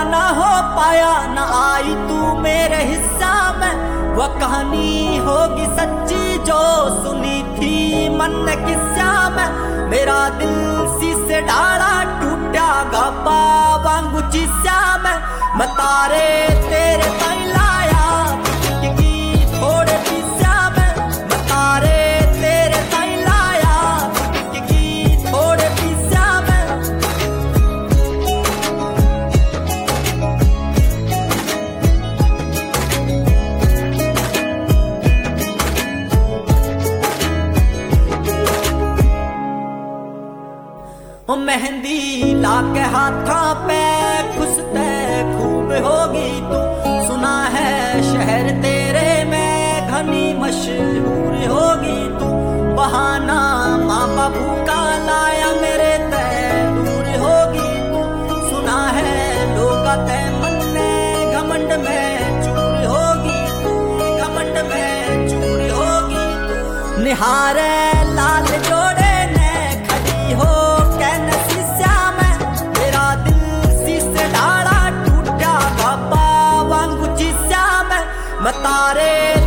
ना हो पाया, न आई तू मेरे हिस्सा में। वह कहानी होगी सच्ची जो सुनी थी मन ने किस्सा में। मेरा दिल शीशे डाला टूटा गा पावांगु चिस्या में। मैं तारे तेरे ताई लाया कि थोड़े पिस्या में। मैं तारे तेरे ताई लाया कि थोड़े पिस्या में। ओ मेहंदी लाके हाथा पे खुशते खूब होगी तू। सुना है शहर तेरे में घनी मशहूर होगी तू। बहाना माँ बाबू का लाया मेरे तय दूर होगी तू। सुना है लोग तय मन में घमंड में चूर होगी तू। घमंड में चूर होगी तू। निहारे लाल जोड़े ने खड़ी हो मैं तारे